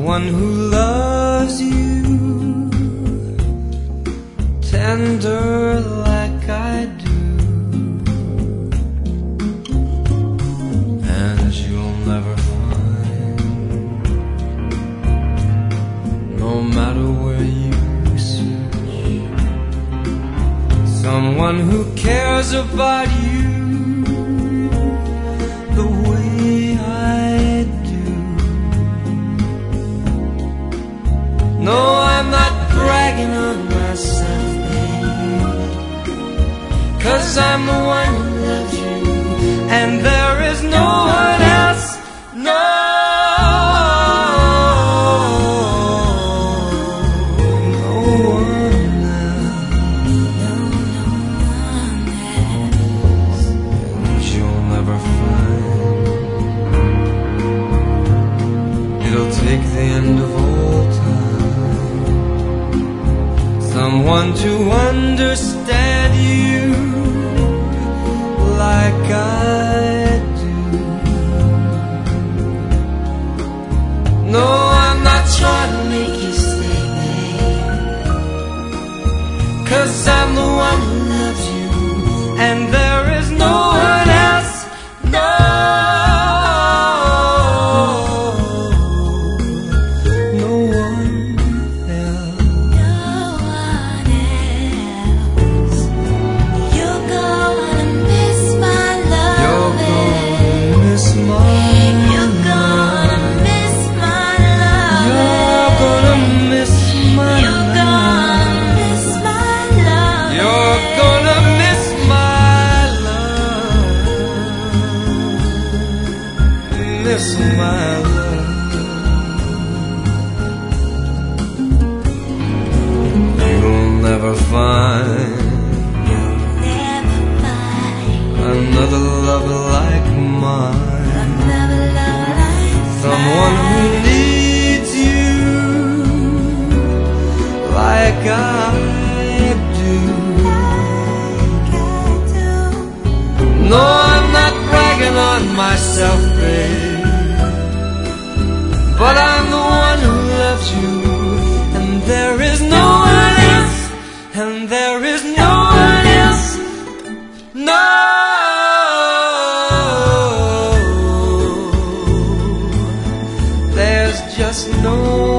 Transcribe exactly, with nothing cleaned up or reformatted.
someone who loves you tender like I do, and you'll never find, no matter where you search, someone who cares about you the way I do. No, I'm not bragging on myself, babe, 'cause I'm the one who loves you, and there is no one else. No, no one else. And you'll never find. It'll take the end of all time, someone to understand you like I do. No, I'm not trying to make you stay, babe, 'cause I'm the one who loves you, and there is no one else. No, no one else. You're gonna miss my love. You're gonna miss my You're gonna miss my love. You're gonna miss my You're gonna miss my love. You're gonna miss my love. Miss my love. You'll never find Never find another love like mine, another love like someone who needs you like I do. No, I'm not bragging on myself, babe, but I'm the one who loves you, and there is no one else, and there is no one else. No, there's just no